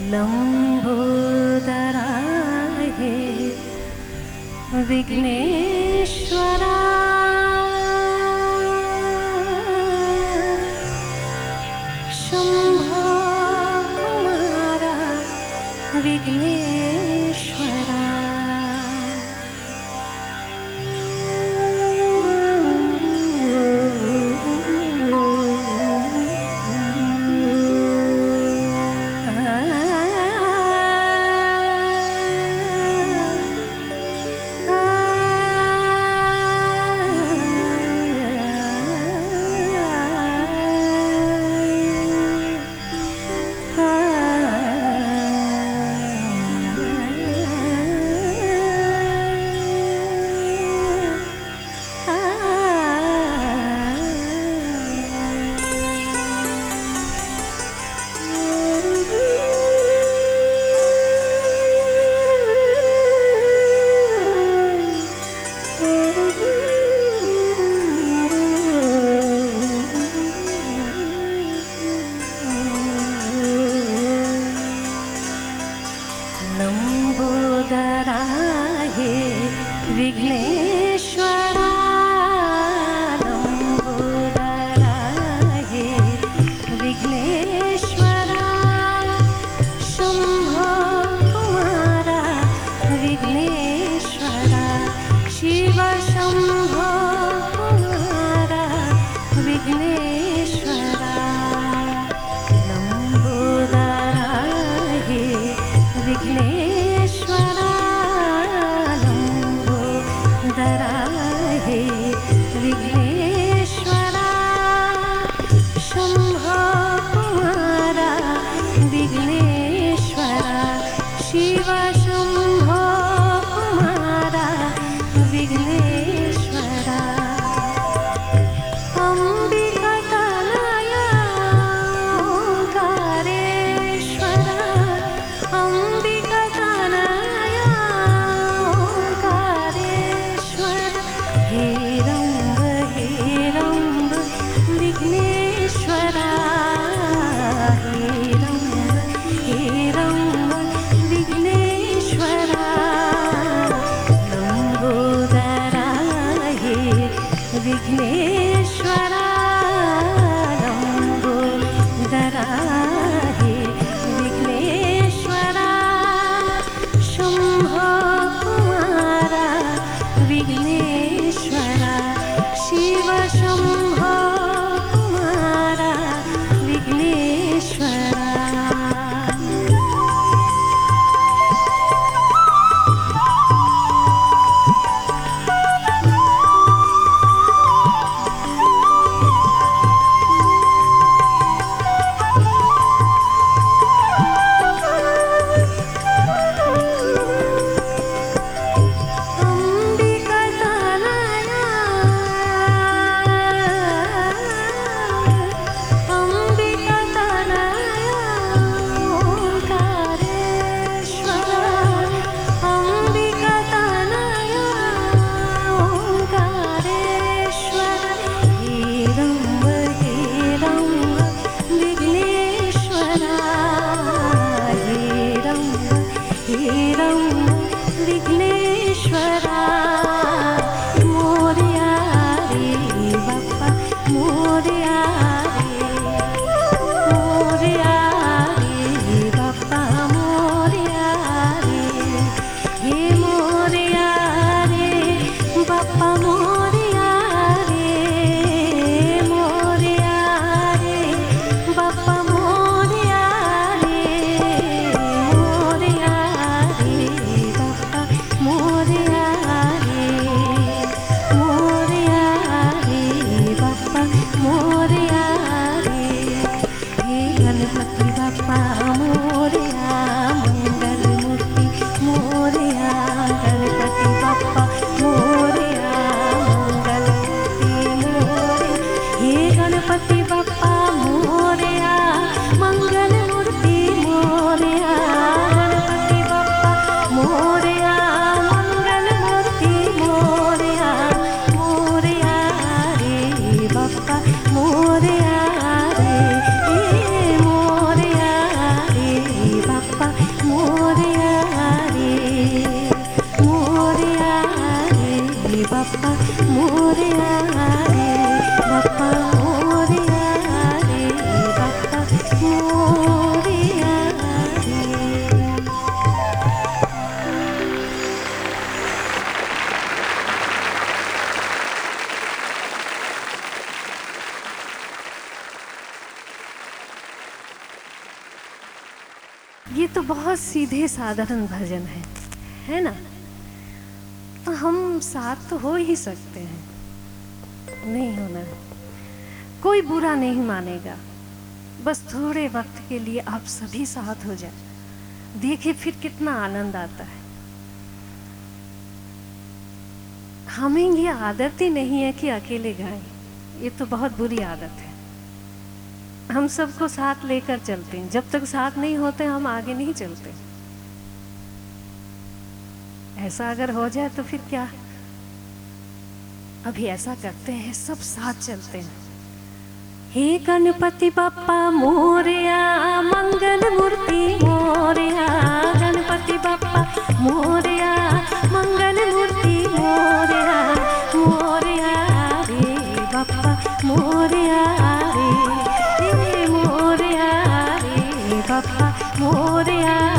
लंबोदराय विघ्नेश्वरा शंभो कुमारा विघ्नेश्वरा ये तो बहुत सीधे साधारण भजन है ना? तो हम साथ तो हो ही सकते हैं, नहीं होना है। कोई बुरा नहीं मानेगा, बस थोड़े वक्त के लिए आप सभी साथ हो जाए, देखिए फिर कितना आनंद आता है। हमें ये आदत ही नहीं है कि अकेले गाएं, ये तो बहुत बुरी आदत है। हम सबको साथ लेकर चलते हैं, जब तक साथ नहीं होते हम आगे नहीं चलते। ऐसा अगर हो जाए तो फिर क्या? अभी ऐसा करते हैं, सब साथ चलते हैं। हे गणपति बप्पा मोरया, मंगल मूर्ति मोरया, गणपति बप्पा मोरया, मंगल मूर्ति मोरया, मोरया रे बप्पा मोरया रे, मोरया रे बप्पा मोरया